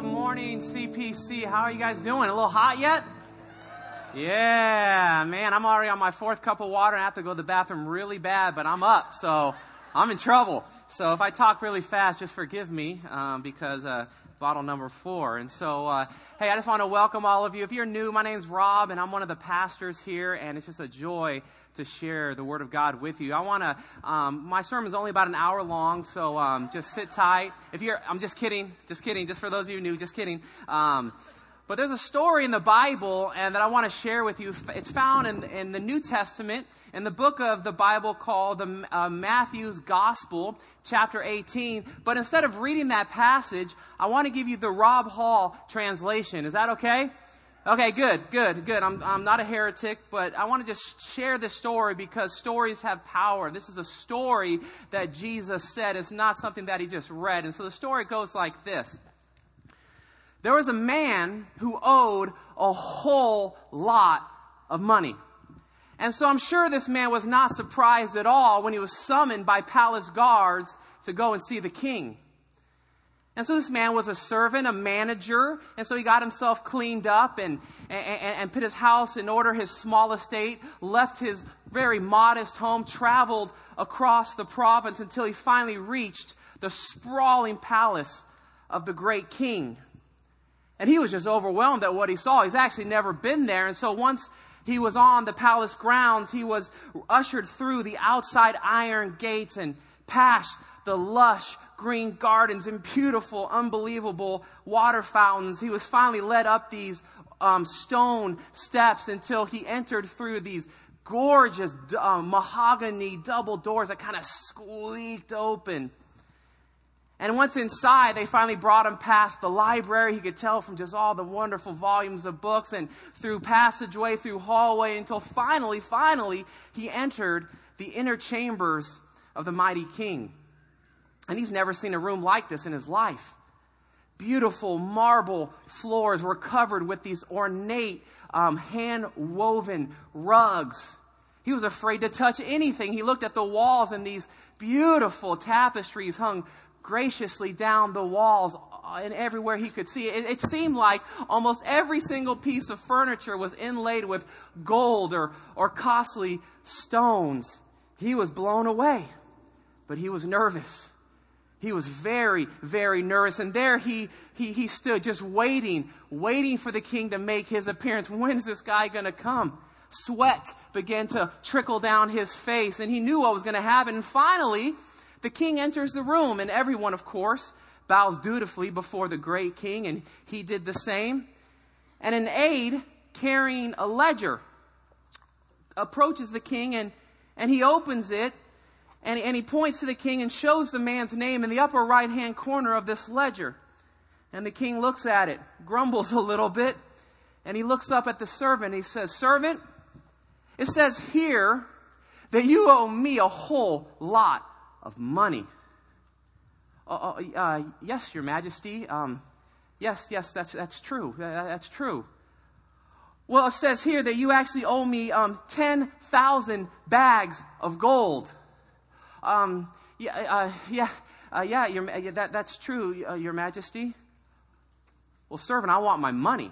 Good morning, CPC. How are you guys doing? A little hot yet? Yeah, man, I'm already on my fourth cup of water and I have to go to the bathroom really bad, but I'm up, so I'm in trouble. So if I talk really fast, just forgive me, because bottle number 4. And so, hey, I just want to welcome all of you. If you're new, my name's Rob, and I'm one of the pastors here, and it's just a joy to share the Word of God with you. I want to, my sermon's only about an hour long, so just sit tight. I'm just kidding, just for those of you new, just kidding. But there's a story in the Bible and that I want to share with you. It's found in the New Testament, in the book of the Bible called Matthew's Gospel, chapter 18. But instead of reading that passage, I want to give you the Rob Hall translation. Is that okay? Okay, good. I'm not a heretic, but I want to just share this story because stories have power. This is a story that Jesus said. It's not something that he just read. And so the story goes like this. There was a man who owed a whole lot of money. And so I'm sure this man was not surprised at all when he was summoned by palace guards to go and see the king. And so this man was a servant, a manager, and so he got himself cleaned up and put his house in order, his small estate, left his very modest home, traveled across the province until he finally reached the sprawling palace of the great king. And he was just overwhelmed at what he saw. He's actually never been there. And so once he was on the palace grounds, he was ushered through the outside iron gates and past the lush green gardens and beautiful, unbelievable water fountains. He was finally led up these stone steps until he entered through these gorgeous mahogany double doors that kind of squeaked open. And once inside, they finally brought him past the library. He could tell from just all the wonderful volumes of books, and through passageway, through hallway, until finally, he entered the inner chambers of the mighty king. And he's never seen a room like this in his life. Beautiful marble floors were covered with these ornate, hand-woven rugs. He was afraid to touch anything. He looked at the walls, and these beautiful tapestries hung graciously down the walls and everywhere he could see it. It seemed like almost every single piece of furniture was inlaid with gold or costly stones. He was blown away, but he was nervous. He was very, very nervous. And there he stood just waiting for the king to make his appearance. When is this guy going to come? Sweat began to trickle down his face, and he knew what was going to happen. And finally, the king enters the room, and everyone, of course, bows dutifully before the great king, and he did the same. And an aide carrying a ledger approaches the king, and he opens it, and he points to the king and shows the man's name in the upper right-hand corner of this ledger. And the king looks at it, grumbles a little bit, and he looks up at the servant. He says, "Servant, it says here that you owe me a whole lot of money." Yes, Your Majesty. Yes, that's true. That's true. Well, it says here that you actually owe me 10,000 bags of gold. That's true, Your Majesty. Well, servant, I want my money.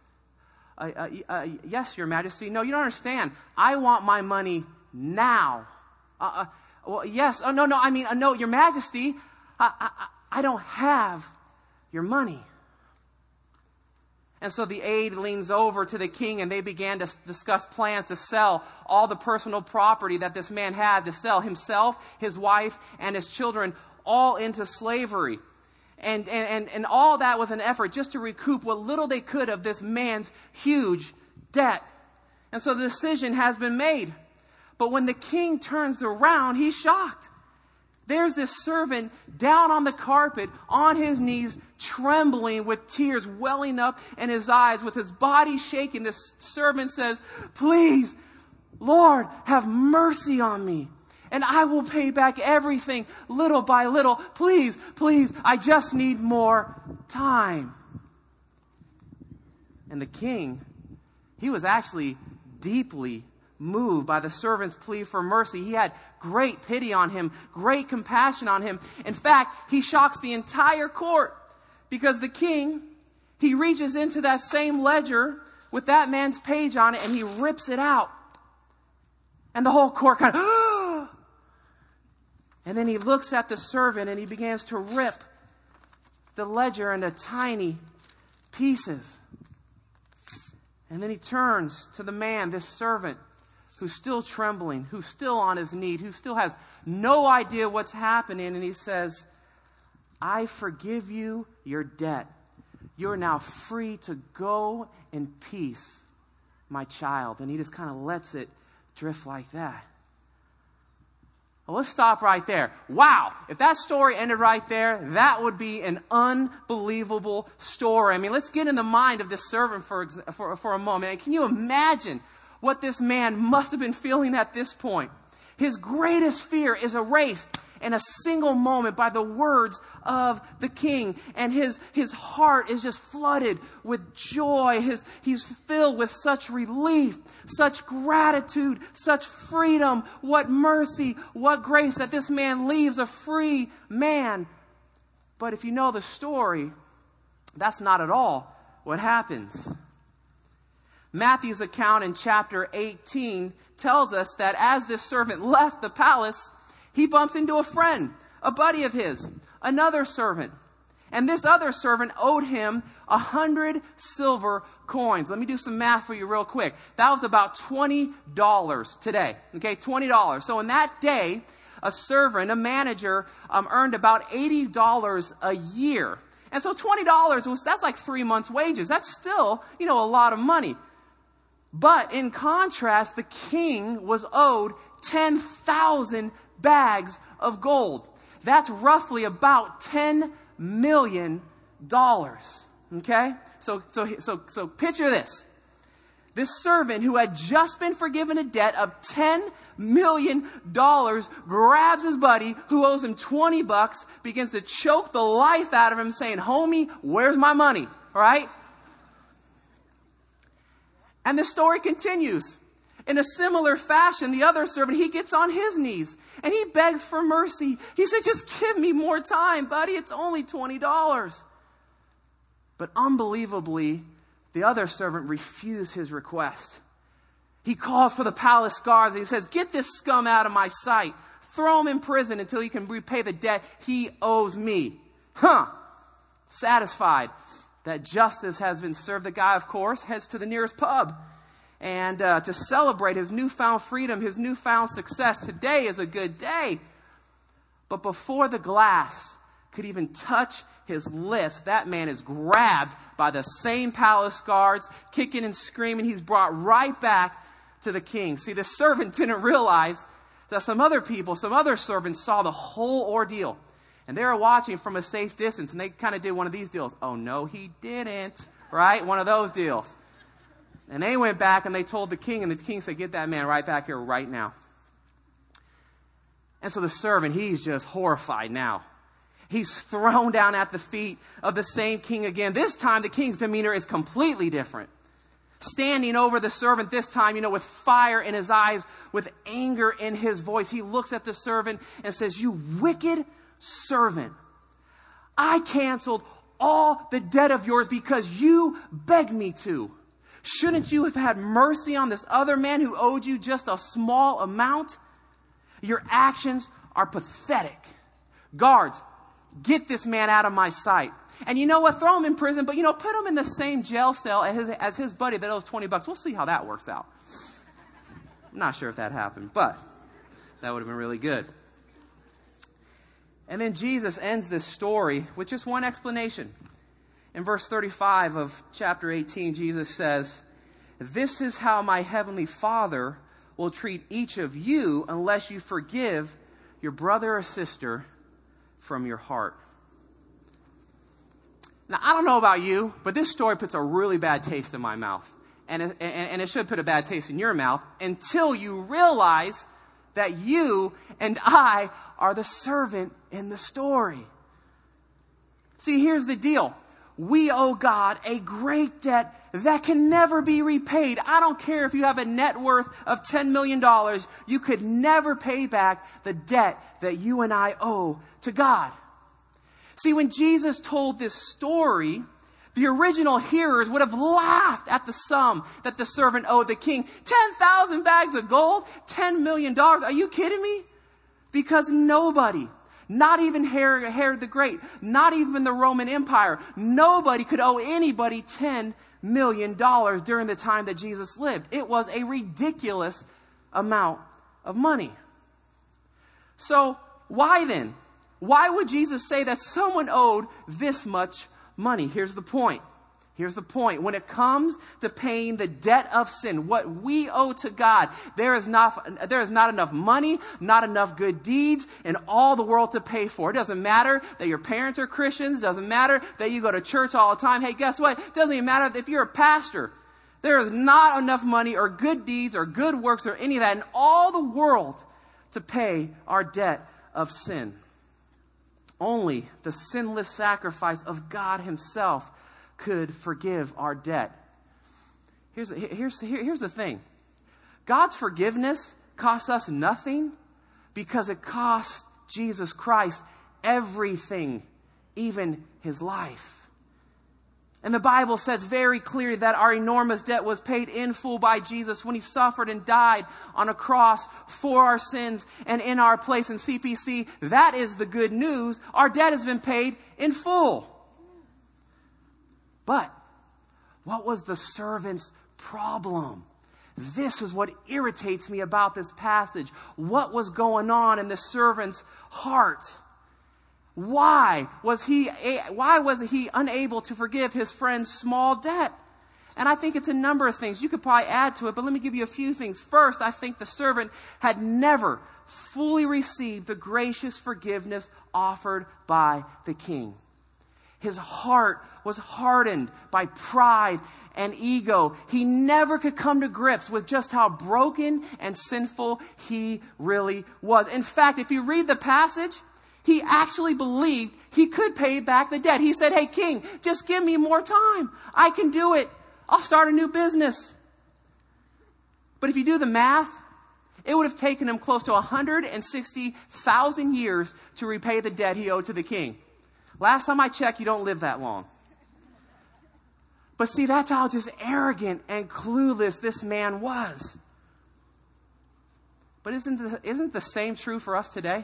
Yes, Your Majesty. No, you don't understand. I want my money now. Well, yes. Oh, no. I mean, no, Your Majesty, I don't have your money. And so the aide leans over to the king, and they began to discuss plans to sell all the personal property that this man had, to sell himself, his wife, and his children all into slavery. And all that was an effort just to recoup what little they could of this man's huge debt. And so the decision has been made. But when the king turns around, he's shocked. There's this servant down on the carpet, on his knees, trembling with tears welling up in his eyes, with his body shaking. This servant says, "Please, Lord, have mercy on me, and I will pay back everything little by little. Please, I just need more time." And the king, he was actually deeply moved by the servant's plea for mercy. He had great pity on him, great compassion on him. In fact, he shocks the entire court because the king, He reaches into that same ledger with that man's page on it and he rips it out. And the whole court kind of, and then he looks at the servant and he begins to rip the ledger into tiny pieces. And then he turns to the man, this servant, who's still trembling, who's still on his knee, who still has no idea what's happening. And he says, I forgive you your debt. You're now free to go in peace, my child. And he just kind of lets it drift like that. Well, let's stop right there. Wow. If that story ended right there, that would be an unbelievable story. I mean, let's get in the mind of this servant for a moment. And can you imagine what this man must have been feeling at this point? His greatest fear is erased in a single moment by the words of the king. And his heart is just flooded with joy. He's filled with such relief, such gratitude, such freedom. What mercy, what grace that this man leaves a free man. But if you know the story, that's not at all what happens. Matthew's account in chapter 18 tells us that as this servant left the palace, he bumps into a friend, a buddy of his, another servant. And this other servant owed him 100 silver coins. Let me do some math for you real quick. That was about $20 today. Okay, $20. So in that day, a servant, a manager, earned about $80 a year. And so $20 that's like 3 months' wages. That's still, a lot of money. But in contrast, the king was owed 10,000 bags of gold. That's roughly about $10 million. Okay? So picture this. This servant who had just been forgiven a debt of $10 million grabs his buddy who owes him $20, begins to choke the life out of him saying, homie, where's my money? All right? And the story continues. In a similar fashion, the other servant, he gets on his knees and he begs for mercy. He said, just give me more time, buddy. It's only $20. But unbelievably, the other servant refused his request. He calls for the palace guards and he says, get this scum out of my sight. Throw him in prison until he can repay the debt he owes me. Satisfied that justice has been served, the guy, of course, heads to the nearest pub. And to celebrate his newfound freedom, his newfound success. Today is a good day. But before the glass could even touch his lips, that man is grabbed by the same palace guards, kicking and screaming. He's brought right back to the king. See, the servant didn't realize that some other servants saw the whole ordeal. And they were watching from a safe distance, and they kind of did one of these deals. Oh, no, he didn't. Right? One of those deals. And they went back and they told the king, and the king said, get that man right back here right now. And so the servant, he's just horrified now. He's thrown down at the feet of the same king again. This time, the king's demeanor is completely different. Standing over the servant this time, with fire in his eyes, with anger in his voice, he looks at the servant and says, you wicked servant, I canceled all the debt of yours because you begged me to. Shouldn't you have had mercy on this other man who owed you just a small amount? Your actions are pathetic. Guards, get this man out of my sight. And you know what? Throw him in prison, but put him in the same jail cell as his buddy that owes $20. We'll see how that works out. I'm not sure if that happened, but that would have been really good. And then Jesus ends this story with just one explanation. In verse 35 of chapter 18, Jesus says, this is how my heavenly Father will treat each of you unless you forgive your brother or sister from your heart. Now, I don't know about you, but this story puts a really bad taste in my mouth. And it should put a bad taste in your mouth until you realize that you and I are the servant in the story. See, here's the deal. We owe God a great debt that can never be repaid. I don't care if you have a net worth of $10 million. You could never pay back the debt that you and I owe to God. See, when Jesus told this story, The original hearers would have laughed at the sum that the servant owed the king. 10,000 bags of gold, $10 million. Are you kidding me? Because nobody, not even Herod the Great, not even the Roman Empire, nobody could owe anybody $10 million during the time that Jesus lived. It was a ridiculous amount of money. So why then? Why would Jesus say that someone owed this much money? Here's the point. Here's the point. When it comes to paying the debt of sin, what we owe to God, there is not enough money, not enough good deeds in all the world to pay for. It doesn't matter that your parents are Christians. It doesn't matter that you go to church all the time. Hey, guess what? It doesn't even matter if you're a pastor. There is not enough money or good deeds or good works or any of that in all the world to pay our debt of sin. Only the sinless sacrifice of God himself could forgive our debt. Here's the thing. God's forgiveness costs us nothing because it costs Jesus Christ everything, even his life. And the Bible says very clearly that our enormous debt was paid in full by Jesus when he suffered and died on a cross for our sins and in our place. In CPC, that is the good news. Our debt has been paid in full. But what was the servant's problem? This is what irritates me about this passage. What was going on in the servant's heart? Why was he unable to forgive his friend's small debt? And I think it's a number of things. You could probably add to it, but let me give you a few things. First, I think the servant had never fully received the gracious forgiveness offered by the king. His heart was hardened by pride and ego. He never could come to grips with just how broken and sinful he really was. In fact, if you read the passage, he actually believed he could pay back the debt. He said, hey, king, just give me more time. I can do it. I'll start a new business. But if you do the math, it would have taken him close to 160,000 years to repay the debt he owed to the king. Last time I checked, you don't live that long. But see, that's how just arrogant and clueless this man was. But isn't the same true for us today?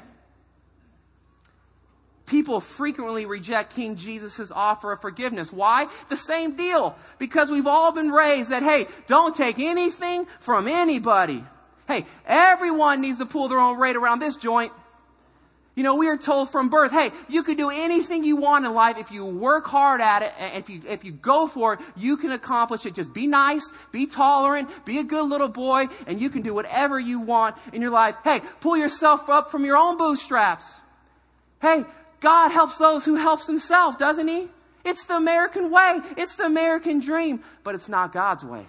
People frequently reject King Jesus' offer of forgiveness. Why? The same deal. Because we've all been raised that, hey, don't take anything from anybody. Hey, everyone needs to pull their own weight around this joint. You know, we are told from birth, hey, you can do anything you want in life if you work hard at it, and if you go for it, you can accomplish it. Just be nice, be tolerant, be a good little boy, and you can do whatever you want in your life. Hey, pull yourself up from your own bootstraps. Hey, God helps those who helps themselves, doesn't he? It's the American way. It's the American dream, but it's not God's way.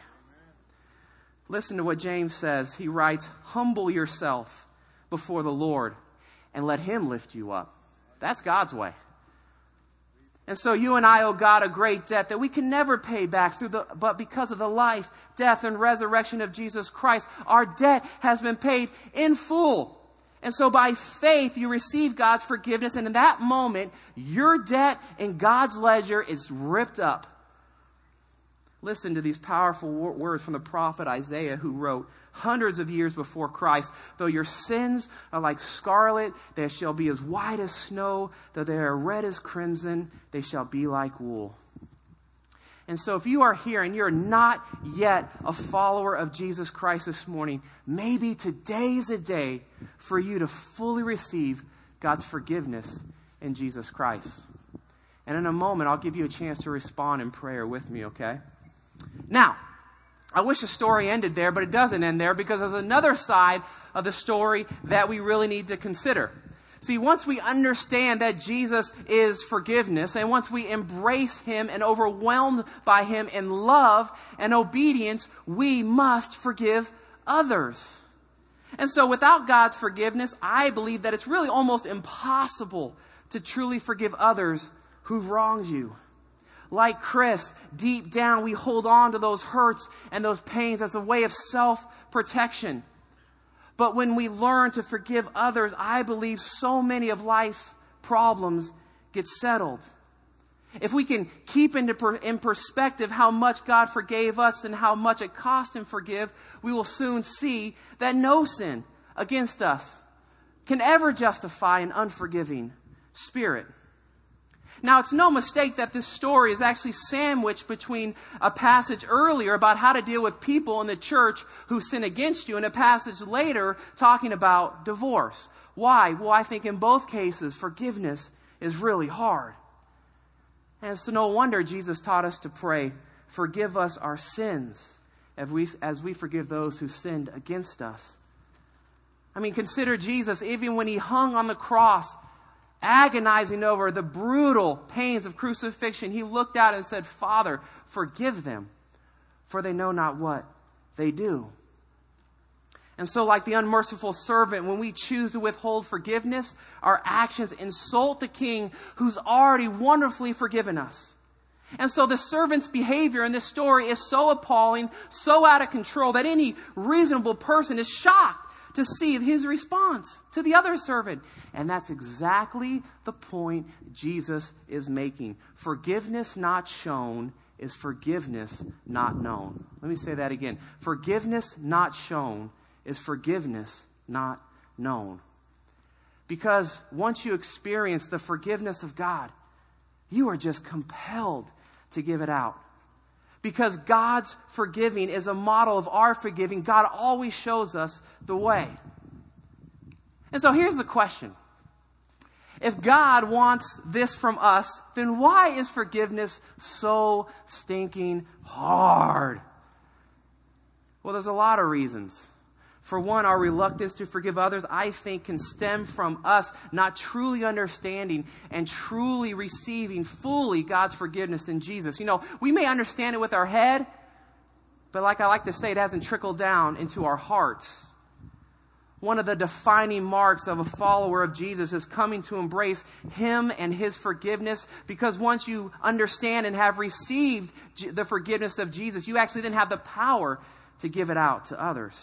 Listen to what James says. He writes, humble yourself before the Lord and let him lift you up. That's God's way. And so you and I owe God a great debt that we can never pay back but because of the life, death, and resurrection of Jesus Christ, our debt has been paid in full. And so by faith, you receive God's forgiveness. And in that moment, your debt in God's ledger is ripped up. Listen to these powerful words from the prophet Isaiah, who wrote hundreds of years before Christ. Though your sins are like scarlet, they shall be as white as snow. Though they are red as crimson, they shall be like wool. And so if you are here and you're not yet a follower of Jesus Christ this morning, maybe today's a day for you to fully receive God's forgiveness in Jesus Christ. And in a moment, I'll give you a chance to respond in prayer with me, okay? Now, I wish the story ended there, but it doesn't end there because there's another side of the story that we really need to consider. See, once we understand that Jesus is forgiveness, and once we embrace him and overwhelmed by him in love and obedience, we must forgive others. And so without God's forgiveness, I believe that it's really almost impossible to truly forgive others who've wronged you. Like Chris, deep down, we hold on to those hurts and those pains as a way of self-protection. But when we learn to forgive others, I believe so many of life's problems get settled. if we can keep in perspective how much God forgave us and how much it cost Him to forgive, we will soon see that no sin against us can ever justify an unforgiving spirit. Now, it's no mistake that this story is actually sandwiched between a passage earlier about how to deal with people in the church who sin against you and a passage later talking about divorce. Why? Well, I think in both cases, forgiveness is really hard. And so no wonder Jesus taught us to pray, forgive us our sins as we forgive those who sinned against us. I mean, consider Jesus, even when He hung on the cross, agonizing over the brutal pains of crucifixion, He looked out and said, Father, forgive them, for they know not what they do. And so, like the unmerciful servant, when we choose to withhold forgiveness, our actions insult the King who's already wonderfully forgiven us. And so the servant's behavior in this story is so appalling, so out of control, that any reasonable person is shocked to see his response to the other servant. And that's exactly the point Jesus is making. Forgiveness not shown is forgiveness not known. Let me say that again. Forgiveness not shown is forgiveness not known. Because once you experience the forgiveness of God, you are just compelled to give it out. Because God's forgiving is a model of our forgiving. God always shows us the way. And so here's the question. If God wants this from us, then why is forgiveness so stinking hard? Well, there's a lot of reasons. For one, our reluctance to forgive others, I think, can stem from us not truly understanding and truly receiving fully God's forgiveness in Jesus. You know, we may understand it with our head, but like I like to say, it hasn't trickled down into our hearts. One of the defining marks of a follower of Jesus is coming to embrace Him and His forgiveness, because once you understand and have received the forgiveness of Jesus, you actually then have the power to give it out to others.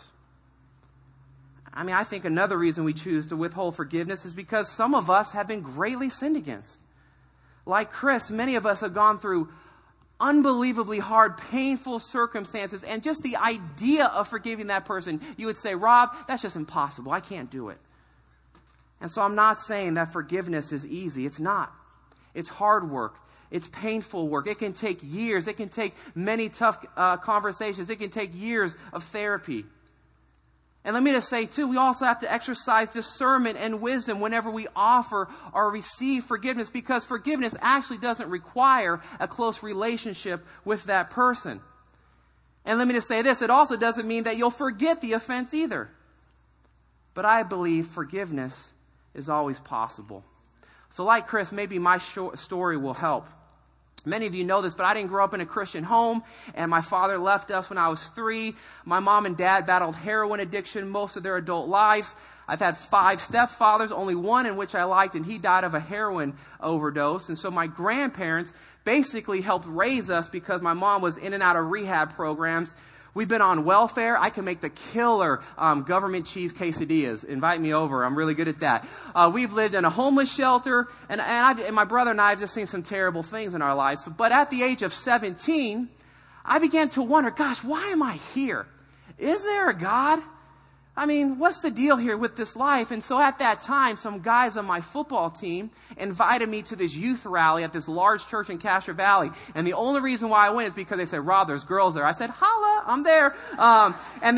I mean, I think another reason we choose to withhold forgiveness is because some of us have been greatly sinned against. Like Chris, many of us have gone through unbelievably hard, painful circumstances, and just the idea of forgiving that person, you would say, Rob, that's just impossible. I can't do it. And so I'm not saying that forgiveness is easy. It's not. It's hard work. It's painful work. It can take years. It can take many tough conversations. It can take years of therapy. And let me just say, too, we also have to exercise discernment and wisdom whenever we offer or receive forgiveness, because forgiveness actually doesn't require a close relationship with that person. And let me just say this, it also doesn't mean that you'll forget the offense either. But I believe forgiveness is always possible. So like Chris, maybe my story will help. Many of you know this, but I didn't grow up in a Christian home, and my father left us when I was 3. My mom and dad battled heroin addiction most of their adult lives. I've had 5 stepfathers, only one in which I liked, and he died of a heroin overdose. And so my grandparents basically helped raise us because my mom was in and out of rehab programs. We've been on welfare. I can make the killer government cheese quesadillas. Invite me over. I'm really good at that. We've lived in a homeless shelter, and my brother and I have just seen some terrible things in our lives. But at the age of 17, I began to wonder, gosh, why am I here? Is there a God? I mean, what's the deal here with this life? And so at that time, some guys on my football team invited me to this youth rally at this large church in Castro Valley. And the only reason why I went is because they said, Rob, there's girls there. I said, holla, I'm there. And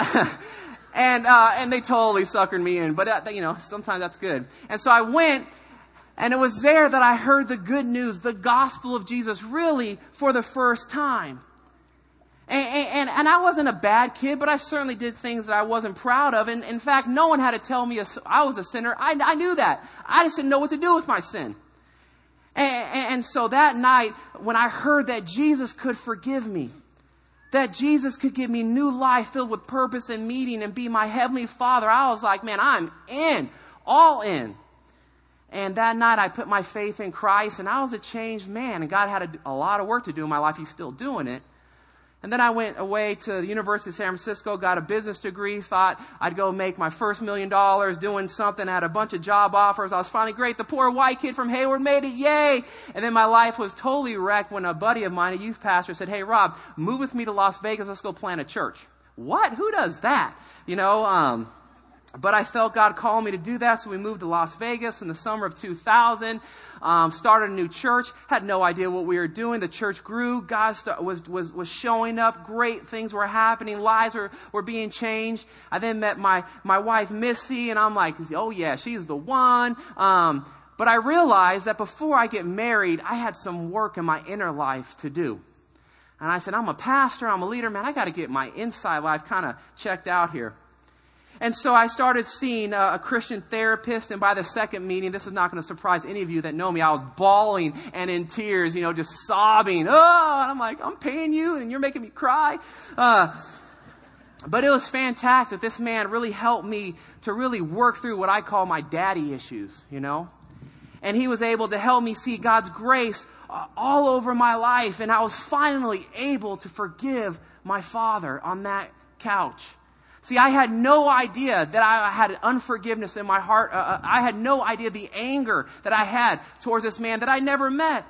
they totally suckered me in. But, sometimes that's good. And so I went, and it was there that I heard the good news, the gospel of Jesus, really for the first time. And I wasn't a bad kid, but I certainly did things that I wasn't proud of. And in fact, no one had to tell me I was a sinner. I knew that. I just didn't know what to do with my sin. And so that night, when I heard that Jesus could forgive me, that Jesus could give me new life filled with purpose and meaning and be my heavenly Father, I was like, man, I'm in, all in. And that night I put my faith in Christ, and I was a changed man. And God had a lot of work to do in my life. He's still doing it. And then I went away to the University of San Francisco, got a business degree, thought I'd go make my first $1 million doing something, had a bunch of job offers. I was finally great. The poor white kid from Hayward made it. Yay! And then my life was totally wrecked when a buddy of mine, a youth pastor, said, hey, Rob, move with me to Las Vegas. Let's go plant a church. What? Who does that? But I felt God called me to do that, so we moved to Las Vegas in the summer of 2000, started a new church, had no idea what we were doing. The church grew, God was showing up, great things were happening, lives were being changed. I then met my wife, Missy, and I'm like, oh yeah, she's the one. But I realized that before I get married, I had some work in my inner life to do. And I said, I'm a pastor, I'm a leader, man, I got to get my inside life kind of checked out here. And so I started seeing a Christian therapist, and by the second meeting, this is not going to surprise any of you that know me, I was bawling and in tears, just sobbing. Oh, and I'm like, I'm paying you, and you're making me cry. But it was fantastic. This man really helped me to really work through what I call my daddy issues, And he was able to help me see God's grace all over my life, and I was finally able to forgive my father on that couch. See, I had no idea that I had unforgiveness in my heart. I had no idea the anger that I had towards this man that I never met.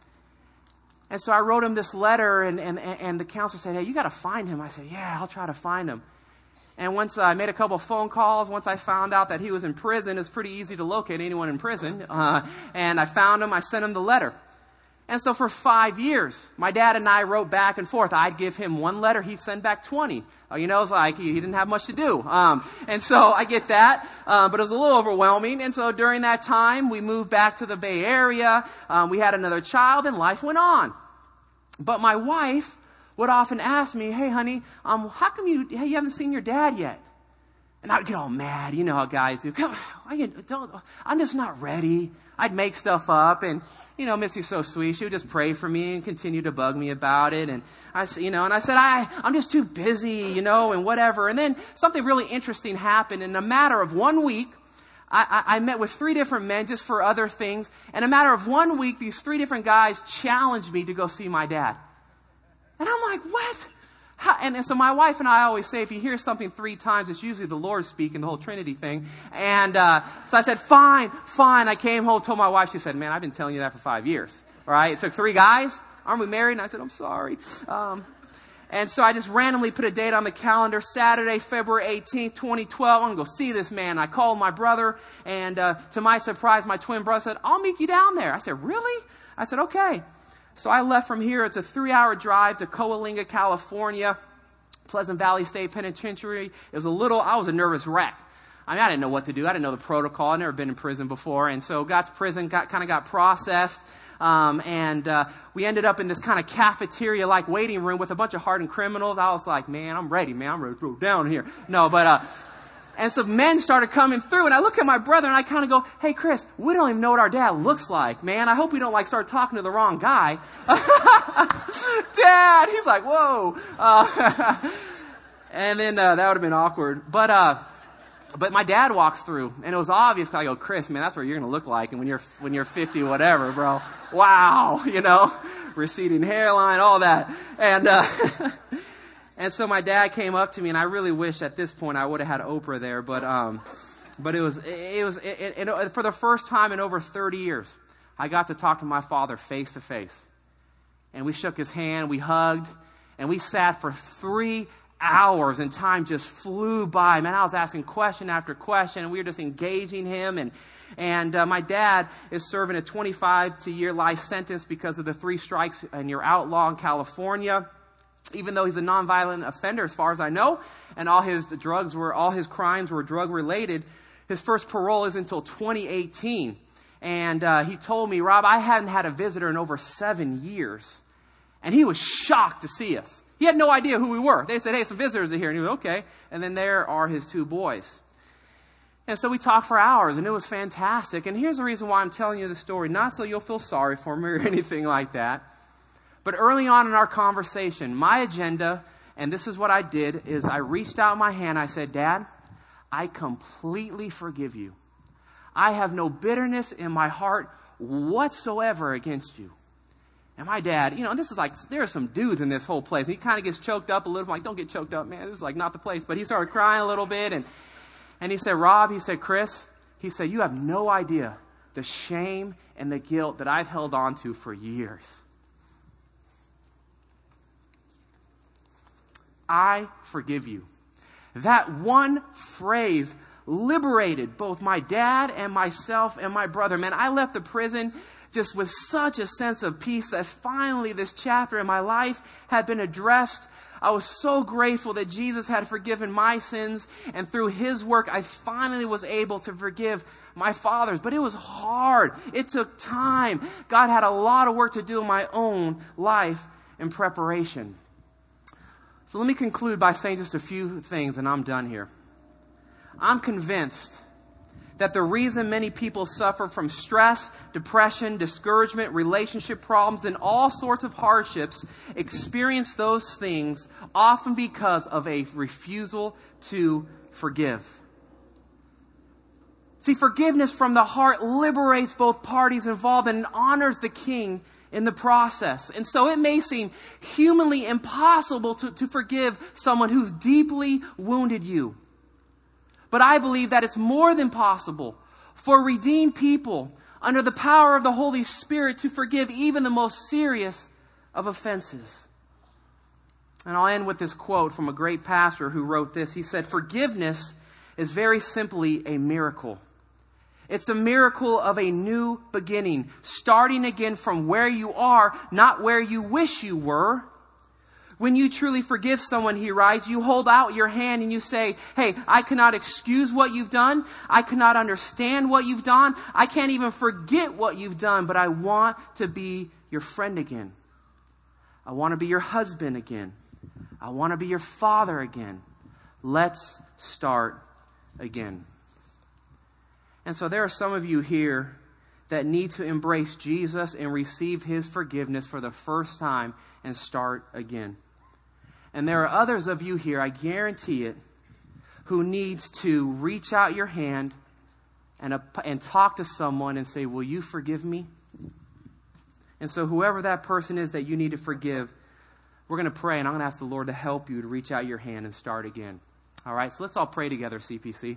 And so I wrote him this letter, and the counselor said, hey, you got to find him. I said, yeah, I'll try to find him. And once I made a couple of phone calls, once I found out that he was in prison, it's pretty easy to locate anyone in prison. And I found him, I sent him the letter. And so for 5 years, my dad and I wrote back and forth. I'd give him one letter, he'd send back 20. It's like he didn't have much to do. And so I get that, but it was a little overwhelming. And so during that time, we moved back to the Bay Area. We had another child, and life went on. But my wife would often ask me, hey, honey, how come you haven't seen your dad yet? And I'd get all mad. You know how guys do. Come on, I'm just not ready. I'd make stuff up, and Missy's so sweet. She would just pray for me and continue to bug me about it. And I said, I'm just too busy, and whatever. And then something really interesting happened. In a matter of 1 week, I met with 3 different men just for other things. In a matter of 1 week, these 3 different guys challenged me to go see my dad. And I'm like, what? And so my wife and I always say, if you hear something 3 times, it's usually the Lord speaking, the whole Trinity thing. And so I said, fine. I came home, told my wife. She said, man, I've been telling you that for 5 years. All right? It took 3 guys. Aren't we married? And I said, I'm sorry. And so I just randomly put a date on the calendar, Saturday, February 18th, 2012. I'm going to go see this man. I called my brother, and to my surprise, my twin brother said, I'll meet you down there. I said, really? I said, okay. So I left from here. It's a 3-hour drive to Coalinga, California, Pleasant Valley State Penitentiary. I was a nervous wreck. I didn't know what to do. I didn't know the protocol. I'd never been in prison before. And so got to prison, got processed. And we ended up in this kind of cafeteria-like waiting room with a bunch of hardened criminals. I was like, man, I'm ready to throw down here. No, but, and so men started coming through, and I look at my brother, and I kind of go, hey, Chris, we don't even know what our dad looks like, man. I hope we don't, start talking to the wrong guy. Dad! He's like, whoa. And then that would have been awkward. But my dad walks through, and it was obvious, because I go, Chris, man, that's what you're going to look like when you're 50, whatever, bro. Wow, receding hairline, all that. And and so my dad came up to me, and I really wish at this point I would have had Oprah there, but it was for the first time in over 30 years, I got to talk to my father face to face. And we shook his hand, we hugged, and we sat for 3 hours, and time just flew by. Man, I was asking question after question, and we were just engaging him. And my dad is serving a 25-year life sentence because of the 3 strikes and you're outlaw in California. Even though he's a nonviolent offender, as far as I know, and all his crimes were drug related, his first parole is until 2018. And he told me, Rob, I hadn't had a visitor in over 7 years. And he was shocked to see us. He had no idea who we were. They said, hey, some visitors are here. And he was, okay. And then there are his 2 boys. And so we talked for hours, and it was fantastic. And here's the reason why I'm telling you the story. Not so you'll feel sorry for me or anything like that. But early on in our conversation, my agenda, and this is what I did, is I reached out my hand. I said, Dad, I completely forgive you. I have no bitterness in my heart whatsoever against you. And my dad, and this is like, there are some dudes in this whole place. And he kind of gets choked up a little. I'm like, don't get choked up, man. This is like not the place. But he started crying a little bit. And he said, Rob, he said, Chris, he said, you have no idea the shame and the guilt that I've held on to for years. I forgive you. That one phrase liberated both my dad and myself and my brother. Man, I left the prison just with such a sense of peace that finally this chapter in my life had been addressed. I was so grateful that Jesus had forgiven my sins, and through his work, I finally was able to forgive my father's. But it was hard. It took time. God had a lot of work to do in my own life in preparation. So let me conclude by saying just a few things, and I'm done here. I'm convinced that the reason many people suffer from stress, depression, discouragement, relationship problems, and all sorts of hardships experience those things often because of a refusal to forgive. See, forgiveness from the heart liberates both parties involved and honors the King in the process. And so it may seem humanly impossible to forgive someone who's deeply wounded you. But I believe that it's more than possible for redeemed people under the power of the Holy Spirit to forgive even the most serious of offenses. And I'll end with this quote from a great pastor who wrote this. He said, forgiveness is very simply a miracle. It's a miracle of a new beginning, starting again from where you are, not where you wish you were. When you truly forgive someone, he writes, you hold out your hand and you say, hey, I cannot excuse what you've done. I cannot understand what you've done. I can't even forget what you've done, but I want to be your friend again. I want to be your husband again. I want to be your father again. Let's start again. And so there are some of you here that need to embrace Jesus and receive his forgiveness for the first time and start again. And there are others of you here, I guarantee it, who needs to reach out your hand and talk to someone and say, will you forgive me? And so whoever that person is that you need to forgive, we're going to pray, and I'm going to ask the Lord to help you to reach out your hand and start again. All right, so let's all pray together, CPC.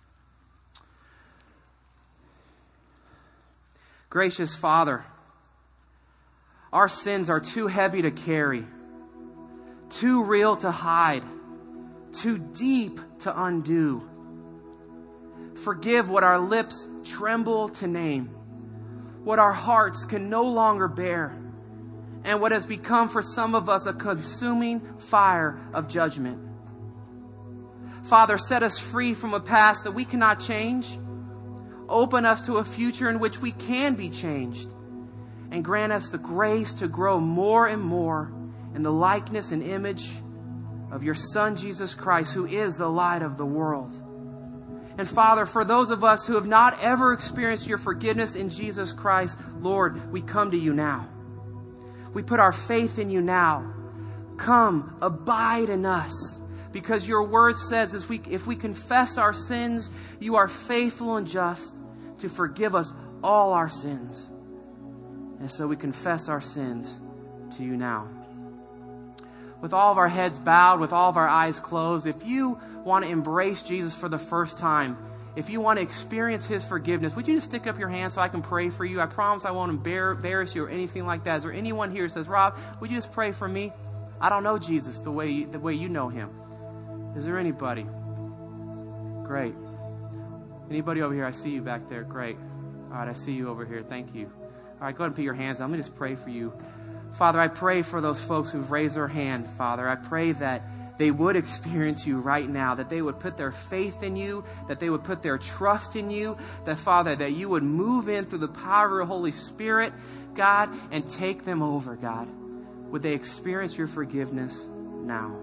Gracious Father, our sins are too heavy to carry, too real to hide, too deep to undo. Forgive what our lips tremble to name, what our hearts can no longer bear, and what has become for some of us a consuming fire of judgment. Father, set us free from a past that we cannot change. Open us to a future in which we can be changed, and grant us the grace to grow more and more in the likeness and image of your Son, Jesus Christ, who is the light of the world. And Father, for those of us who have not ever experienced your forgiveness in Jesus Christ, Lord, we come to you now. We put our faith in you now. Come, abide in us, because your word says if we confess our sins, you are faithful and just to forgive us all our sins. And so we confess our sins to you now. With all of our heads bowed, with all of our eyes closed, if you want to embrace Jesus for the first time, if you want to experience his forgiveness, would you just stick up your hand so I can pray for you? I promise I won't embarrass you or anything like that. Is there anyone here who says, Rob, would you just pray for me? I don't know Jesus the way you know him. Is there anybody? Great. Anybody over here? I see you back there. Great. All right, I see you over here. Thank you. All right, go ahead and put your hands down. Let me just pray for you. Father, I pray for those folks who've raised their hand, Father. I pray that they would experience you right now, that they would put their faith in you, that they would put their trust in you, that, Father, that you would move in through the power of your Holy Spirit, God, and take them over, God. Would they experience your forgiveness now?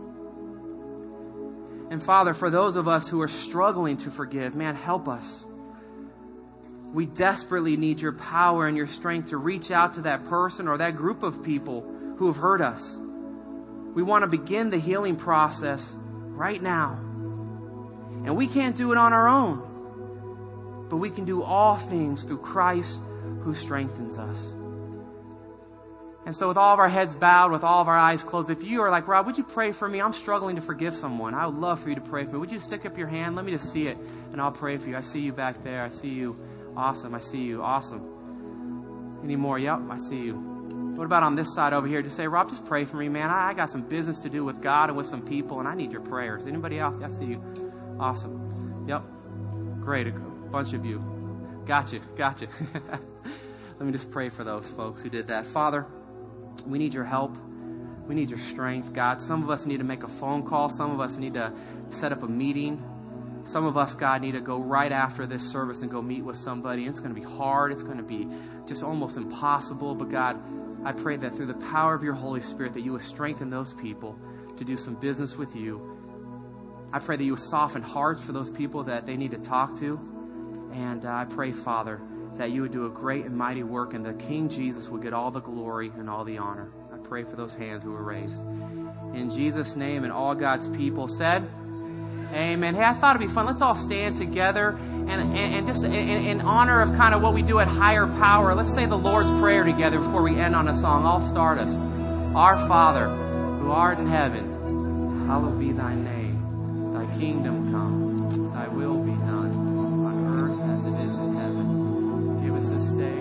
And, Father, for those of us who are struggling to forgive, man, help us. We desperately need your power and your strength to reach out to that person or that group of people who have hurt us. We want to begin the healing process right now. And we can't do it on our own, but we can do all things through Christ who strengthens us. And so with all of our heads bowed, with all of our eyes closed, if you are like, Rob, would you pray for me? I'm struggling to forgive someone. I would love for you to pray for me. Would you stick up your hand? Let me just see it, and I'll pray for you. I see you back there. I see you. Awesome. I see you. Awesome. Any more? Yep, I see you. What about on this side over here? Just say, Rob, just pray for me, man. I got some business to do with God and with some people, and I need your prayers. Anybody else? I see you. Awesome. Yep. Great. A bunch of you. Gotcha. Let me just pray for those folks who did that. Father, we need your help. We need your strength, God. Some of us need to make a phone call. Some of us need to set up a meeting. Some of us, God, need to go right after this service and go meet with somebody. It's going to be hard. It's going to be just almost impossible. But God, I pray that through the power of your Holy Spirit that you would strengthen those people to do some business with you. I pray that you would soften hearts for those people that they need to talk to. And I pray, Father, that you would do a great and mighty work and that King Jesus would get all the glory and all the honor. I pray for those hands who were raised. In Jesus' name, and all God's people said, amen. Hey, I thought it'd be fun. Let's all stand together and just in honor of kind of what we do at Higher Power, let's say the Lord's Prayer together before we end on a song. I'll start us. Our Father, who art in heaven, hallowed be thy name. Thy kingdom come. Thy will be done on earth as it is in heaven. Give us this day.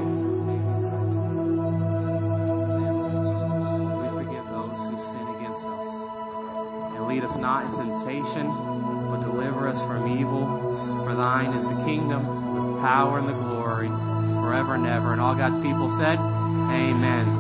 We forgive those who sin against us. And lead us not into temptation, but deliver us from evil. For thine is the kingdom, the power, and the glory, forever and ever. And all God's people said, amen.